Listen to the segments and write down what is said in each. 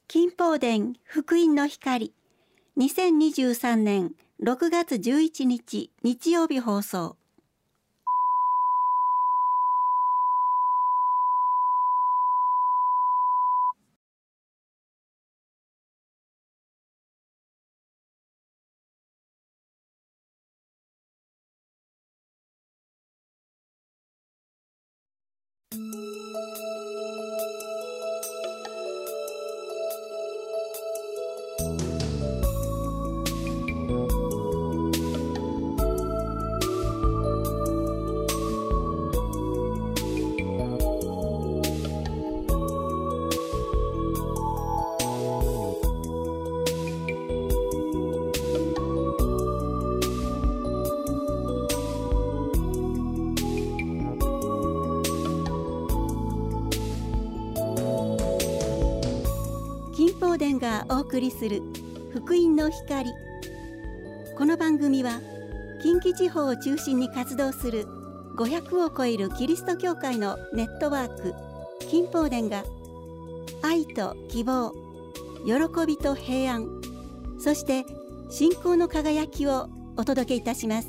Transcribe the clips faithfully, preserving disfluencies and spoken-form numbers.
金宝殿福音の光、にせんにじゅうさんねんろくがつじゅういちにち日曜日放送。金宝殿がお送りする福音の光。この番組は近畿地方を中心に活動するごひゃくを超えるキリスト教会のネットワーク金宝殿が愛と希望、喜びと平安、そして信仰の輝きをお届けいたします。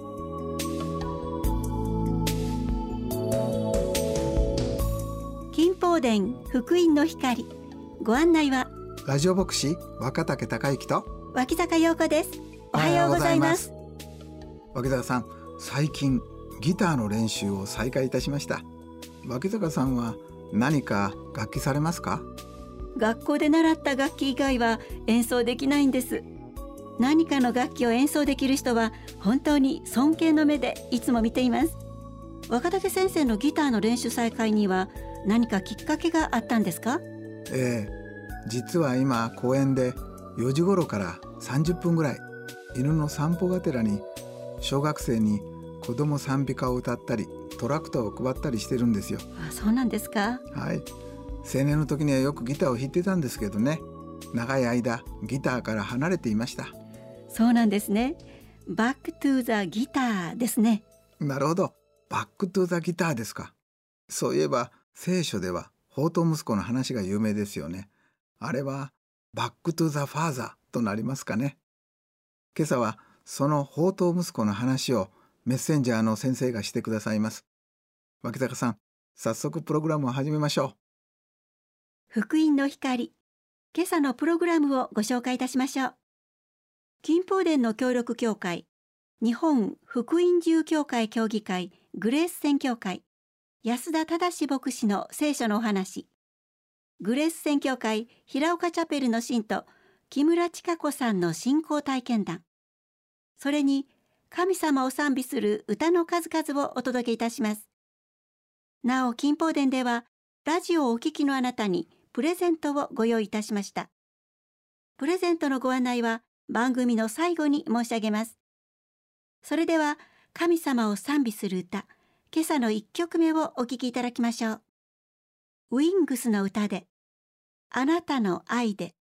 金宝殿福音の光、ご案内はラジオ牧師若竹孝之と脇坂陽子です。おはようございます。 脇坂さん、最近ギターの練習を再開いたしました。脇坂さんは何か楽器されますか？ 学校で習った楽器以外は演奏できないんです。何かの楽器を演奏できる人は本当に尊敬の目でいつも見ています。若竹先生のギターの練習再開には何かきっかけがあったんですか？ ええ、実は今公園でよじ頃からさんじゅっぷんぐらい犬の散歩がてらに小学生に子供賛美歌を歌ったりトラクターを配ったりしてるんですよ。 あ、そうなんですか。 はい、青年の時にはよくギターを弾いてたんですけどね、長い間ギターから離れていました。 そうなんですね。バックトゥザギターですね。 なるほど、バックトゥザギターですか。そういえば聖書では放蕩息子の話が有名ですよね。あれはバックトゥザファーザーとなりますかね。今朝はその放蕩息子の話をメッセンジャーの先生がしてくださいます。脇坂さん、早速プログラムを始めましょう。福音の光、今朝のプログラムをご紹介いたしましょう。金宝殿の協力協会、日本福音自協会協議会グレース宣教会、安田忠牧師の聖書のお話、グレース宣教会平岡チャペルの信徒木村千佳子さんの信仰体験談、それに神様を賛美する歌の数々をお届けいたします。なお金宝殿ではラジオをお聞きのあなたにプレゼントをご用意いたしました。プレゼントのご案内は番組の最後に申し上げます。それでは神様を賛美する歌、今朝のいっきょくめをお聴きいただきましょう。ウィングスの歌で、あなたの愛で。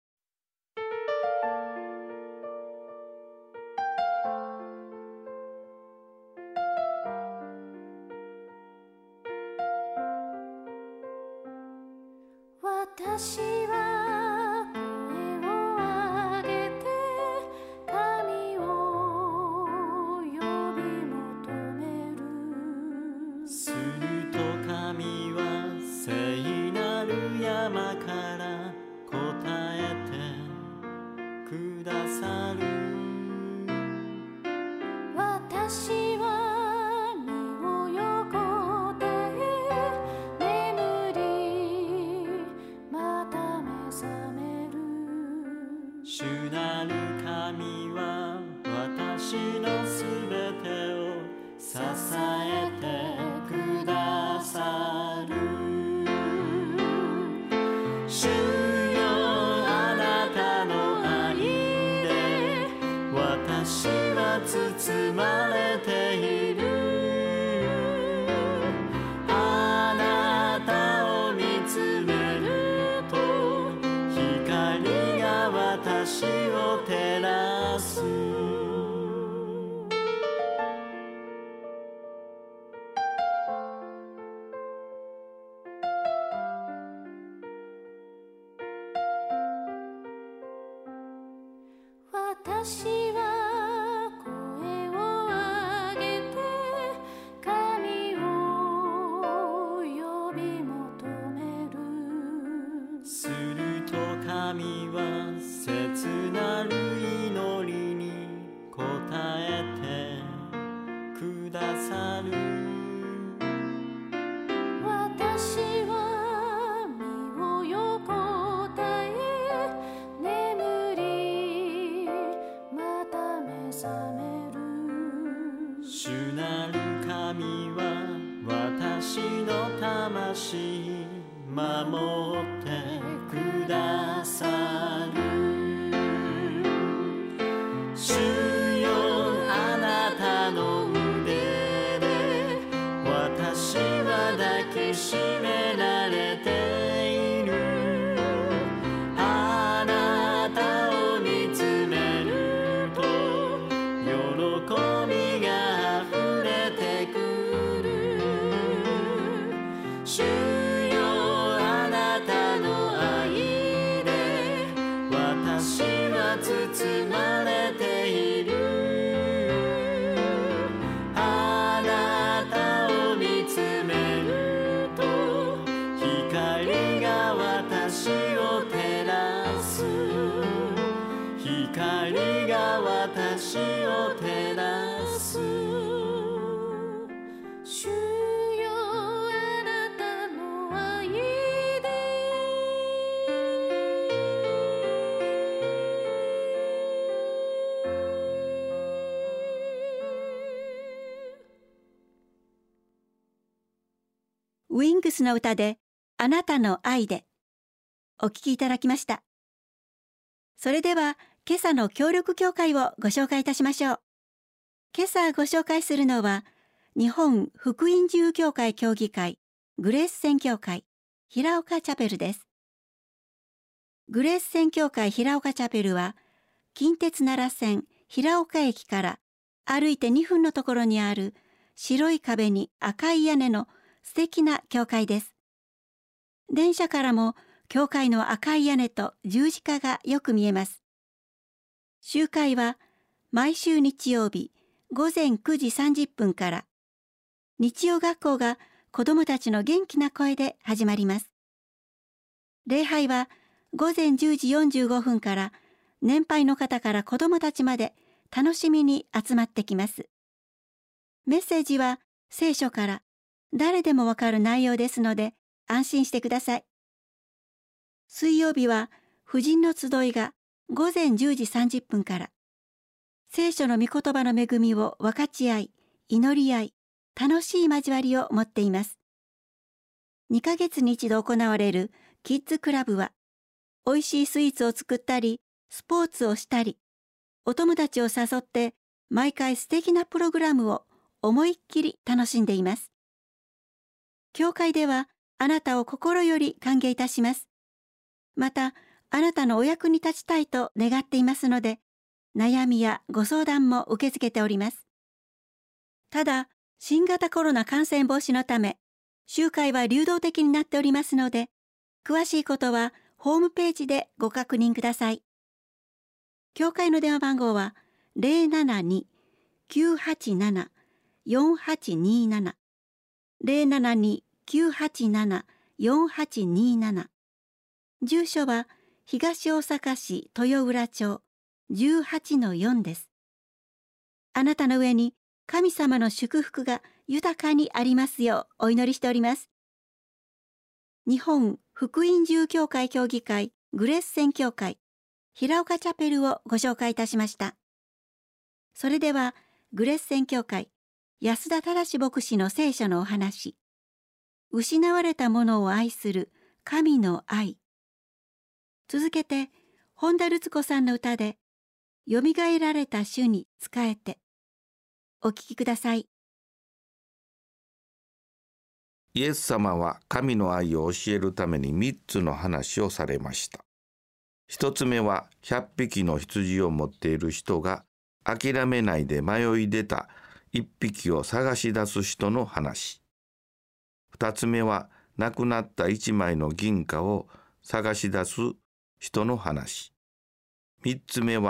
私は声を上げて神を呼び求める。 すると神は聖なる山から答えてくださる。 私は身を横たえ眠りまた目覚める。 主なる神は私のすべてを支えてくださる。主よ、あなたの愛で私は包まれている。あなたを見つめると光が私を照らす。 私は声を上げて神を呼び求める。 すると神は切なる祈りに応えてくださる。 私は身を横たえ眠りまた目覚める。 主なる神は私の魂守ってくださる。主よあなたの腕で私は抱きしめられている。あなたを見つめると喜びが溢れてくる。主よあなたの愛で私は包まれている。あなたを見つめると光が私を照らす。光が私を照らす。 主よあなたの愛でウィングスの歌であなたの愛でお聴きいただきました。それでは今朝の協力教会をご紹介いたしましょう。今朝ご紹介するのは日本福音自由教会協議会グレース宣教会平岡チャペルです。グレース宣教会平岡チャペルは近鉄奈良線平岡駅から歩いてにふんのところにある白い壁に赤い屋根の素敵な教会です。電車からも教会の赤い屋根と十字架がよく見えます。集会は毎週日曜日ごぜんくじさんじゅっぷんから日曜学校が子どもたちの元気な声で始まります。礼拝はごぜんじゅうじよんじゅうごふんから年配の方から子どもたちまで楽しみに集まってきます。メッセージは聖書から誰でもわかる内容ですので安心してください。水曜日は婦人の集いがごぜんじゅうじさんじゅっぷんから聖書の御言葉の恵みを分かち合い、祈り合い、楽しい交わりを持っています。にかげつに一度行われるキッズクラブはおいしいスイーツを作ったり、スポーツをしたり、お友達を誘って毎回素敵なプログラムを思いっきり楽しんでいます。教会ではあなたを心より歓迎いたします。また、あなたのお役に立ちたいと願っていますので、悩みやご相談も受け付けております。ただ、新型コロナ感染防止のため、集会は流動的になっておりますので、詳しいことはホームページでご確認ください。教会の電話番号は ゼロななに きゅうはちなな よんはちになな ゼロななに きゅうはちなな よんはちになな。住所は東大阪市豊浦町 じゅうはちのよん です。あなたの上に神様の祝福が豊かにありますようお祈りしております。日本福音自由教会協議会グレース宣教会平岡チャペルをご紹介いたしました。それではグレース宣教会安田忠牧師の聖書のお話、失われたものを愛する神の愛。続けて本田ルツ子さんの歌でよみがえられた主に仕えてお聞きください。 イエス様は神の愛を教えるためにみっつの話をされました。一つ目はひゃっぴきの羊を持っている人が諦めないで迷い出た一匹を探し出す人の話。二つ目はなくなった一枚の銀貨を探し出す人の話。三つ目は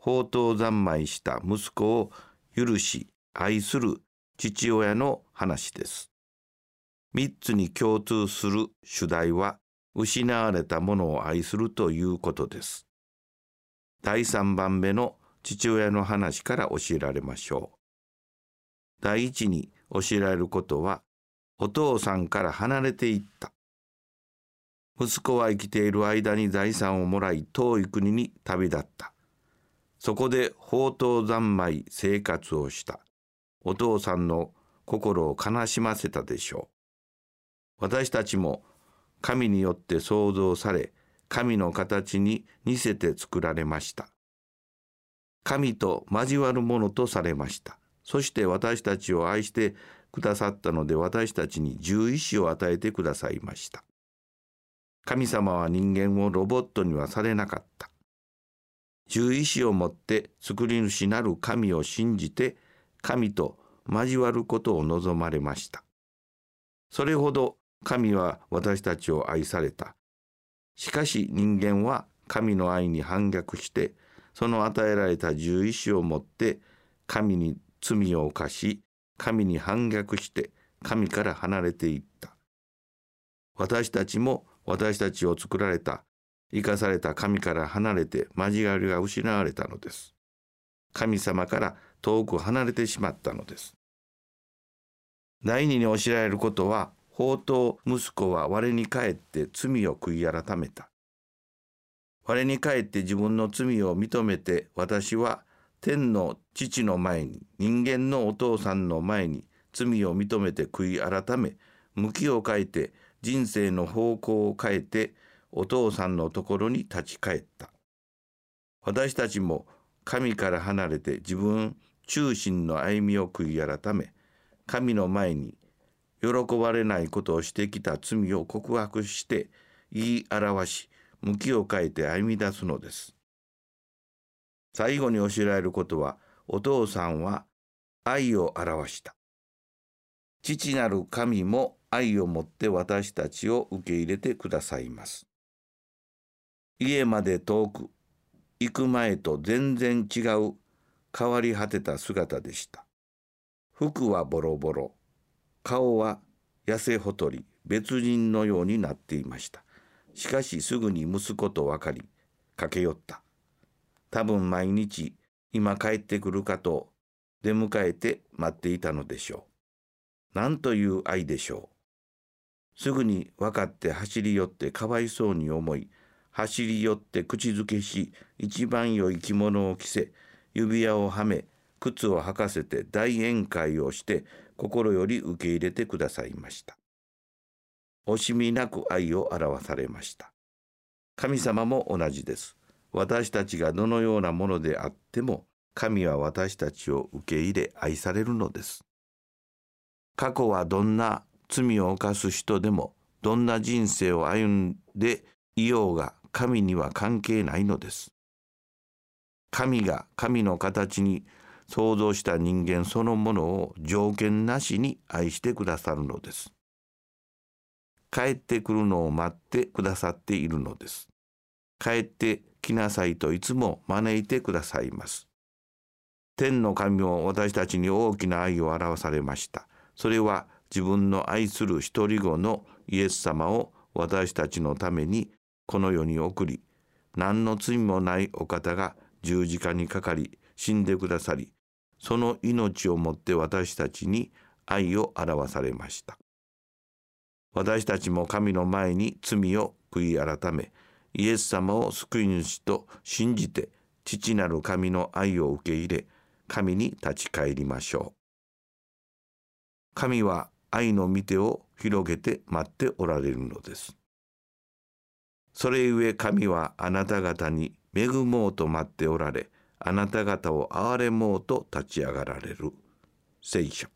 放蕩三昧した息子を許し愛する父親の話です。三つに共通する主題は失われたものを愛するということです。第三番目の父親の話から教えられましょう。第一に教えられることは、お父さんから離れていった。息子は生きている間に財産をもらい、遠い国に旅立った。そこで放蕩三昧生活をした。お父さんの心を悲しませたでしょう。私たちも神によって創造され、神の形に似せて作られました。神と交わるものとされました。そして私たちを愛してくださったので、私たちに獣医師を与えてくださいました。神様は人間をロボットにはされなかった。獣医師をもって作り主なる神を信じて、神と交わることを望まれました。それほど神は私たちを愛された。しかし人間は神の愛に反逆して、その与えられた獣医師をもって神に罪を犯し、神に反逆して神から離れていった。私たちも私たちを作られた、生かされた神から離れて交わりが失われたのです。神様から遠く離れてしまったのです。第二に教えられることは、放蕩息子は我に返って罪を悔い改めた。我に返って自分の罪を認めて、私は天の父の前に、人間のお父さんの前に罪を認めて悔い改め、向きを変えて人生の方向を変えてお父さんのところに立ち返った。私たちも神から離れて自分中心の歩みを悔い改め、神の前に喜ばれないことをしてきた罪を告白して言い表し、向きを変えて歩み出すのです。最後に教えられることは、お父さんは愛を表した。父なる神も愛をもって私たちを受け入れてくださいます。家まで遠く、行く前と全然違う変わり果てた姿でした。服はボロボロ、顔は痩せ細り、別人のようになっていました。しかしすぐに息子と分かり、駆け寄った。多分毎日今帰ってくるかと出迎えて待っていたのでしょう。なんという愛でしょう。すぐに分かって走り寄ってかわいそうに思い、走り寄って口づけし、一番良い着物を着せ、指輪をはめ、靴を履かせて大宴会をして、心より受け入れてくださいました。惜しみなく愛を表されました。神様も同じです。私たちがどのようなものであっても、神は私たちを受け入れ愛されるのです。過去はどんな罪を犯す人でも、どんな人生を歩んでいようが、神には関係ないのです。神が神の形に創造した人間そのものを条件なしに愛してくださるのです。帰ってくるのを待ってくださっているのです。帰ってきなさいといつも招いてくださいます。天の神も私たちに大きな愛を表されました。それは自分の愛する一人子のイエス様を私たちのためにこの世に送り、何の罪もないお方が十字架にかかり死んでくださり、その命をもって私たちに愛を表されました。私たちも神の前に罪を悔い改め、イエス様を救い主と信じて父なる神の愛を受け入れ、神に立ち返りましょう。神は愛の御手を広げて待っておられるのです。それゆえ神はあなた方に恵もうと待っておられ、あなた方を憐れもうと立ち上がられる。聖書。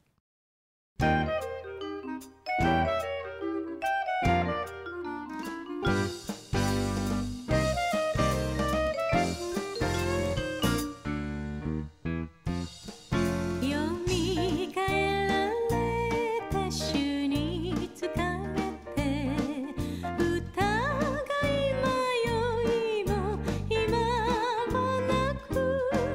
疑い迷いも今もなく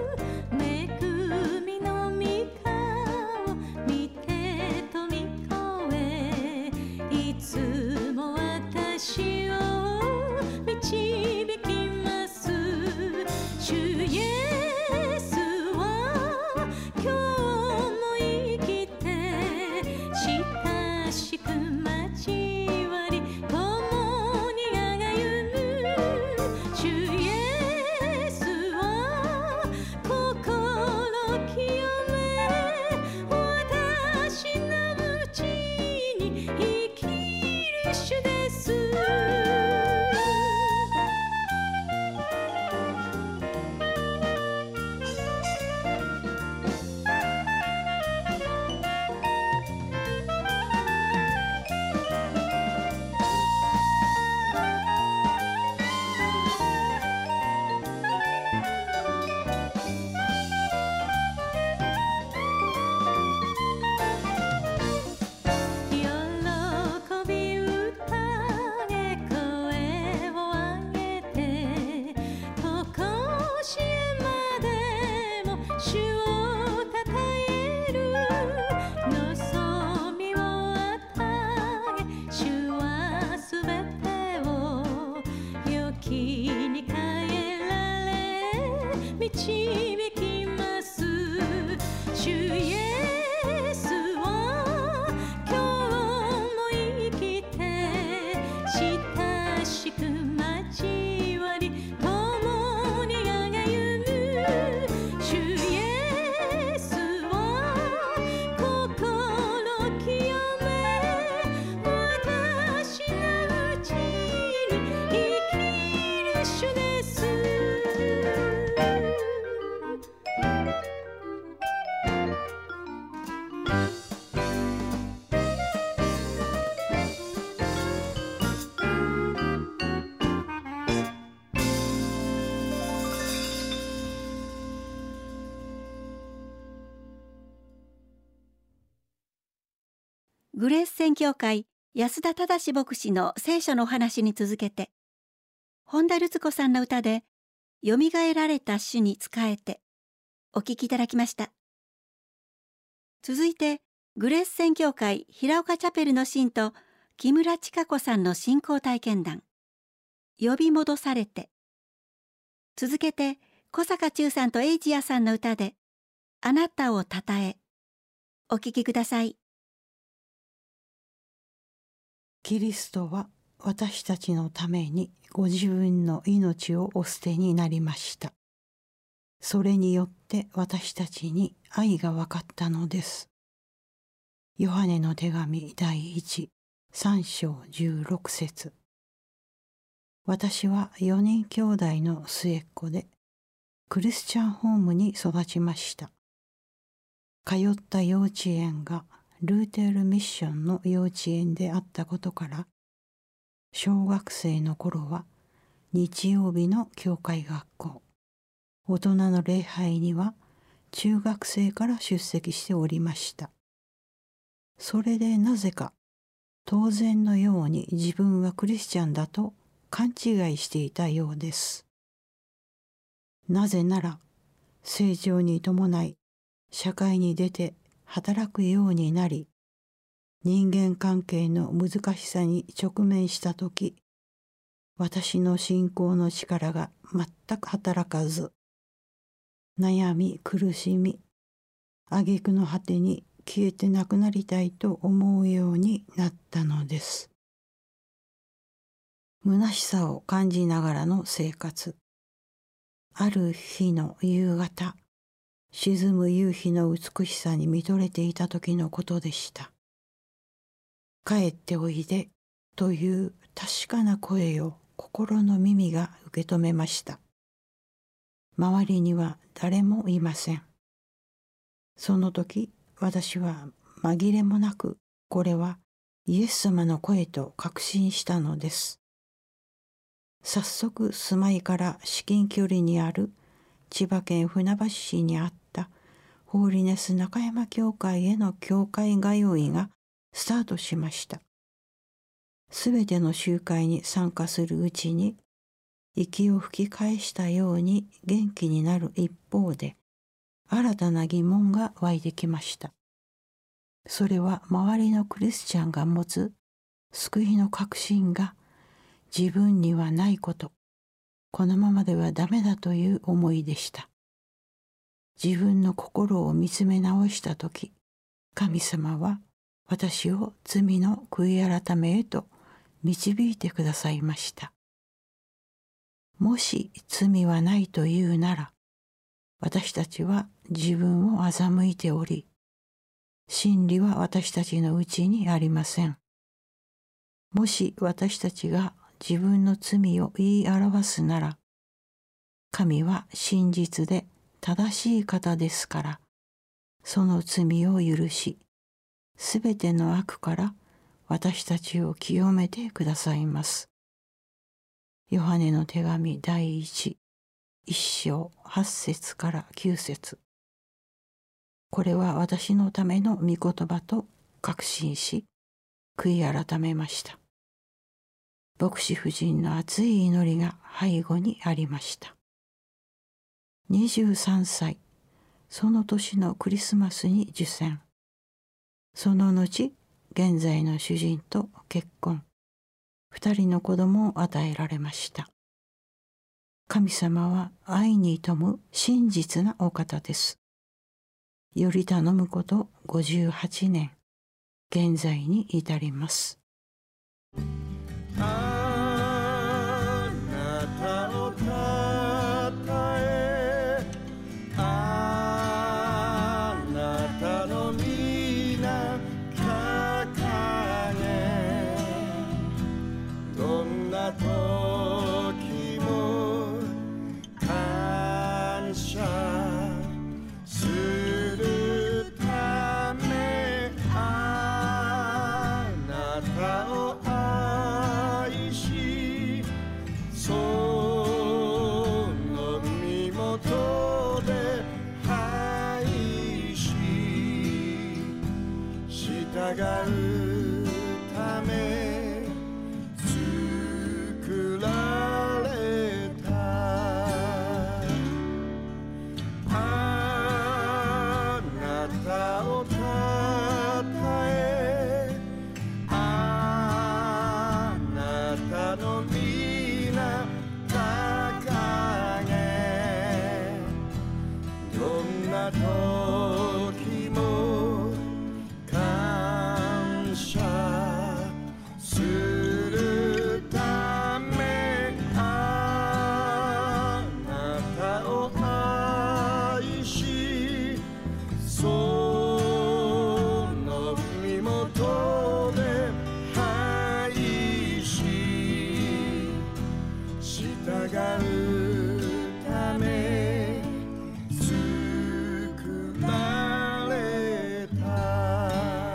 導きます。主イエスは今日も生きて親しく交わり共に歩む。主イエスは心清め私のうちに生きる主です。 グレース宣教会安田忠牧師の聖書のお話に続けて、本田ルツ子さんの歌でよみがえられた主に仕えてお聴きいただきました。続いてグレース宣教会平岡チャペルの信徒木村千佳子さんの信仰体験談、呼び戻されて。続けて小坂忠さんとエイジアさんの歌であなたをたたえ。お聴きください。 キリストは私たちのためにご自分の命をお捨てになりました。それによって私たちに愛が分かったのです。ヨハネの手紙第一、三章十六節。私は四人兄弟の末っ子で、クリスチャンホームに育ちました。通った幼稚園がルーテルミッションの幼稚園であったことから、小学生の頃は日曜日の教会学校、大人の礼拝には中学生から出席しておりました。それでなぜか当然のように自分はクリスチャンだと勘違いしていたようです。なぜなら成長に伴い社会に出て働くようになり、人間関係の難しさに直面したとき、私の信仰の力が全く働かず、悩み苦しみ、挙句の果てに消えてなくなりたいと思うようになったのです。虚しさを感じながらの生活。ある日の夕方、沈む夕日の美しさに見とれていた時のことでした。帰っておいでという確かな声を心の耳が受け止めました。周りには誰もいません。その時私は紛れもなくこれはイエス様の声と確信したのです。早速住まいから至近距離にある千葉県船橋市にあったホーリネス中山教会への教会通いがスタートしました。すべての集会に参加するうちに息を吹き返したように元気になる一方で新たな疑問が湧いてきました。それは周りのクリスチャンが持つ救いの確信が自分にはないこと、このままではダメだという思いでした。自分の心を見つめ直したとき、神様は私を罪の悔い改めへと導いてくださいました。もし罪はないというなら、私たちは自分を欺いており、真理は私たちのうちにありません。もし私たちが自分の罪を言い表すなら、神は真実で正しい方ですから、その罪を許し、すべての悪から私たちを清めてくださいます。ヨハネの手紙第一、一章八節から九節。これは私のための御言葉と確信し、悔い改めました。牧師夫人の熱い祈りが背後にありました。にじゅうさんさい、その年のクリスマスに受洗。その後、現在の主人と結婚。二人の子供を与えられました。 神様は愛に富む真実なお方です。より頼むことごじゅうはちねん、現在に至ります。 あなたをたたえ、あなたの皆掲げ、どんな時も感謝するため、あなたを愛し、その身元で愛し、従うため作られた。あなたをたたえ、あなたの皆掲げ、どんな時も感謝するため、あなたを愛し、その身元で愛し、従うため作られた。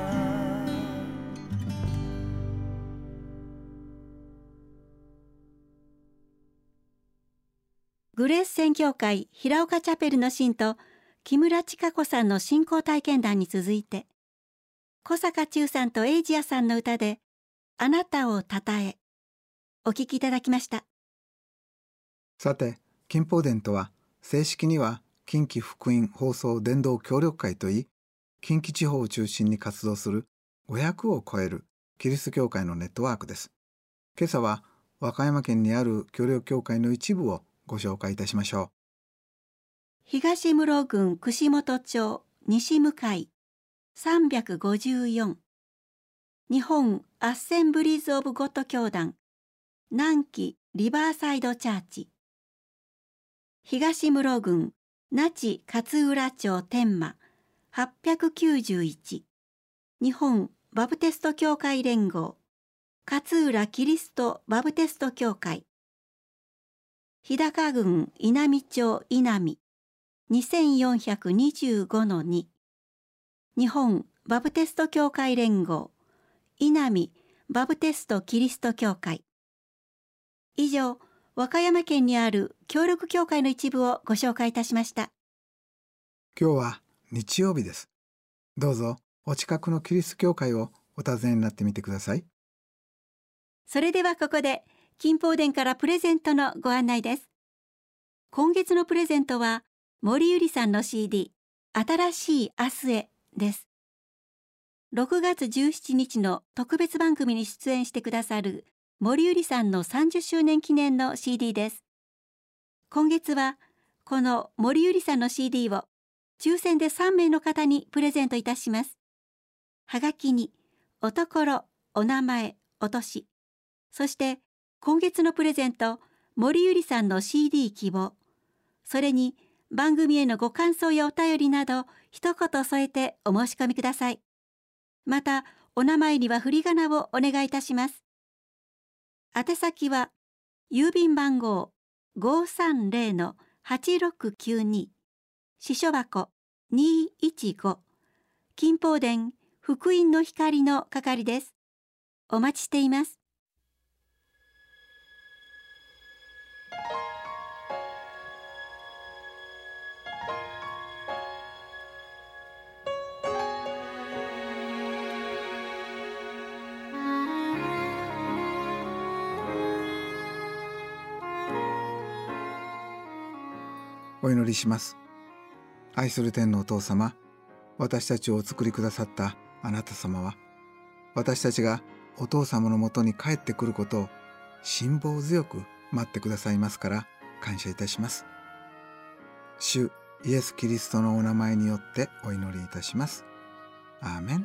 グレース宣教会平岡チャペルの信徒木村千佳子さんの信仰体験談に続いて、小坂忠さんとエイジアさんの歌であなたをたたえ、お聞きいただきました。 さて、金宝殿とは正式には近畿福音放送伝道協力会といい、近畿地方を中心に活動するごひゃくを超えるキリスト教会のネットワークです。今朝は和歌山県にある協力教会の一部をご紹介いたしましょう。 東室郡串本町西向井さんびゃくごじゅうよん、日本アッセンブリーズ・オブ・ゴッド教団南紀リバーサイドチャーチ、東室郡那智勝浦町天満はっぴゃくきゅうじゅういち、日本バプテスト教会連合勝浦キリストバプテスト教会、日高郡稲美町稲美にせんよんひゃくにじゅうごのに、日本バプテスト教会連合稲美バプテストキリスト教会。以上、和歌山県にある協力教会の一部をご紹介いたしました。 今日は日曜日です。どうぞお近くのキリスト教会をお尋ねになってみてください。 それではここで金宝殿からプレゼントのご案内です。今月のプレゼントは森ゆりさんの シーディー 新しい明日へです。ろくがつじゅうしちにちの特別番組に出演してくださる森ゆりさんのさんじゅっしゅうねん記念の シーディー です。今月はこの森ゆりさんの シーディー を抽選でさんめいの方にプレゼントいたします。はがきにおところ、お名前、お年、そして今月のプレゼント森ゆりさんの シーディー 希望、それに番組へのご感想やお便りなど一言添えてお申し込みください。またお名前には振り仮名をお願いいたします。宛先は郵便番号 ごーさんぜろのはちろくきゅうに、支所箱にーいちご、金宝殿福音の光の係です。お待ちしています。 お祈りします。愛する天のお父様、私たちをお作りくださったあなた様は、私たちがお父様のもとに帰ってくることを辛抱強く待ってくださいますから、 感謝いたします。主イエス・キリストのお名前によってお祈りいたします。アーメン。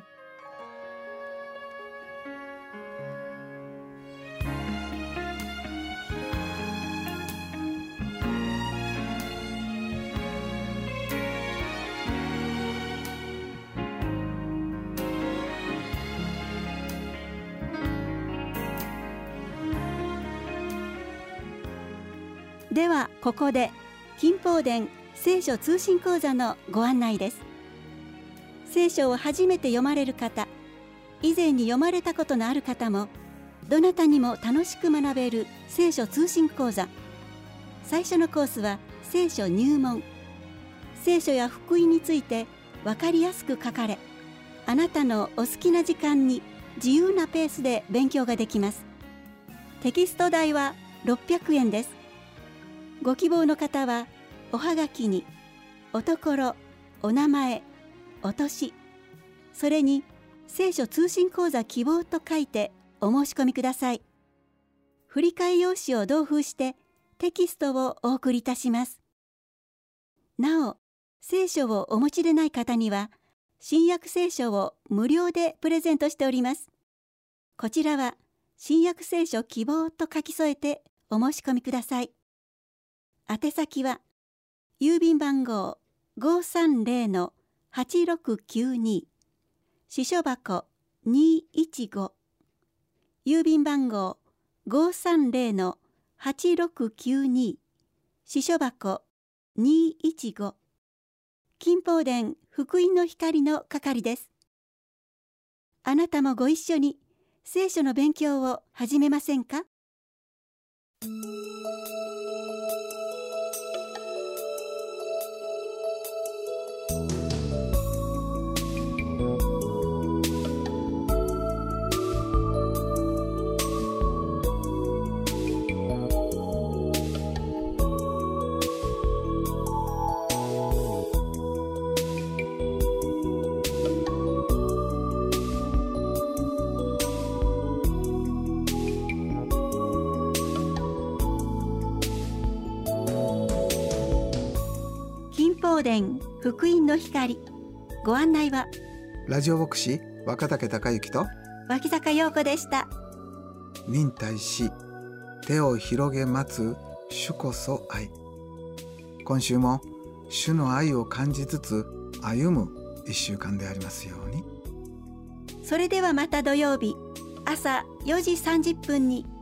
ではここで金宝殿聖書通信講座のご案内です。聖書を初めて読まれる方、以前に読まれたことのある方も、どなたにも楽しく学べる聖書通信講座。最初のコースは聖書入門。聖書や福音について分かりやすく書かれ、あなたのお好きな時間に自由なペースで勉強ができます。テキスト代はろっぴゃくえんです。ご希望の方はおはがきにおところ、お名前、お年、それに聖書通信講座希望と書いてお申し込みください。振替用紙を同封してテキストをお送りいたします。なお、聖書をお持ちでない方には新約聖書を無料でプレゼントしております。こちらは新約聖書希望と書き添えてお申し込みください。宛先は郵便番号 ごーさんぜろのはちろくきゅうに、支所箱にーいちご、郵便番号 ごーさんぜろのはちろくきゅうに、支所箱にーいちご、金宝殿福音の光の係です。あなたもご一緒に聖書の勉強を始めませんか？金宝殿福音の光、ご案内はラジオ牧師若竹孝之と脇坂陽子でした。 忍耐し手を広げ待つ主こそ愛。今週も主の愛を感じつつ歩む一週間でありますように。 それではまた土曜日朝よじさんじゅっぷんに